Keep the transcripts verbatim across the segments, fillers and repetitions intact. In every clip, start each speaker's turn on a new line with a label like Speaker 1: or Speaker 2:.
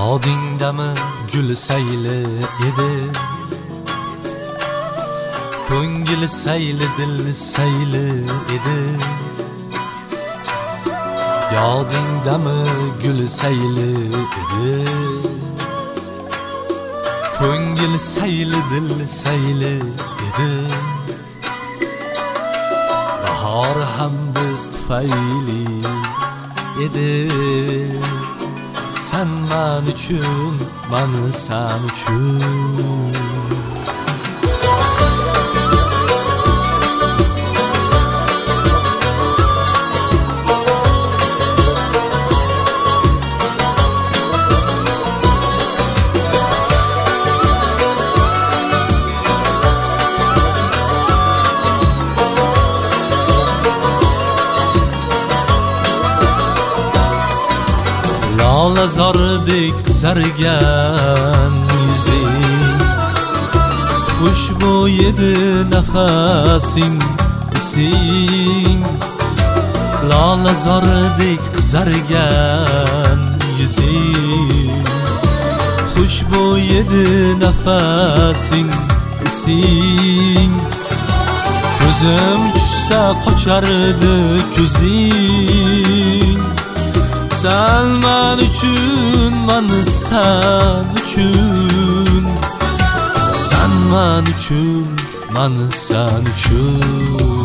Speaker 1: Yodingdami gul sayli edi, ko'ngil sayli dil sayli edi. Yodingdami gul sayli edi, ko'ngil sayli dil sayli edi. Bahor ham biz tufayli edi. Sen men uchun, men sen uchun. Lazardek qizargan yuzing, xushbo'y edi nafasing esing. Lazardek qizargan yuzing, xushbo'y edi nafasing esing. Ko'zim tushsa qochardi ko'zing. Sen men uchun, men sen uchun. Sen men uchun, men sen uchun.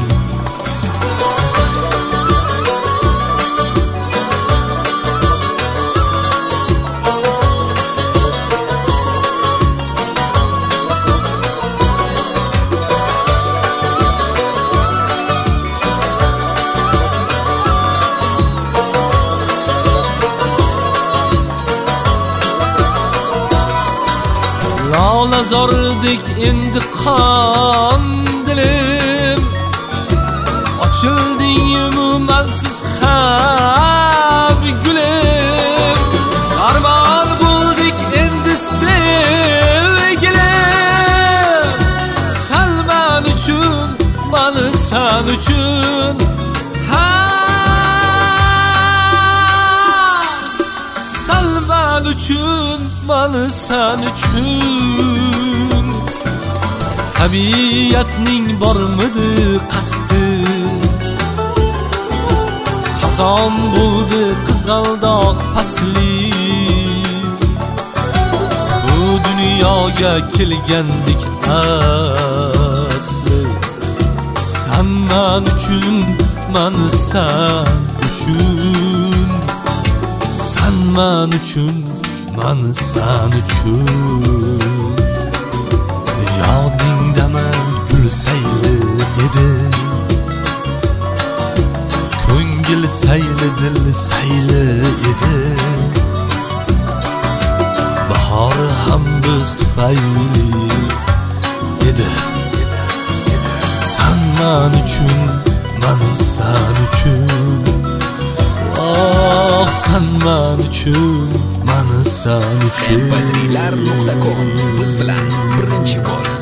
Speaker 1: Lazardek intiqom dilim, ochilding umumansiz ham gulim. Armon bo'ldik endi sevgilim. Sen men uchun, men sen uchun. Ha, sen men uchun, men sen uchun. Tabiatning bormidi qasdi, xazon bo'ldi qizg'aldoq fasli. Bu dunyoga kelgandik asli. Sen men uchun, men sen uchun. Sen men uchun, men sen uchun. Yodingdami gul sayli edi, ko'ngil sayli dil sayli edi. Bahor ham biz tufayli edi. Sen men uchun, men sen uchun. Oh, sen men uchun, men sen uchun.
Speaker 2: em p three lar nuqta com biz bilan birinchi bo'l.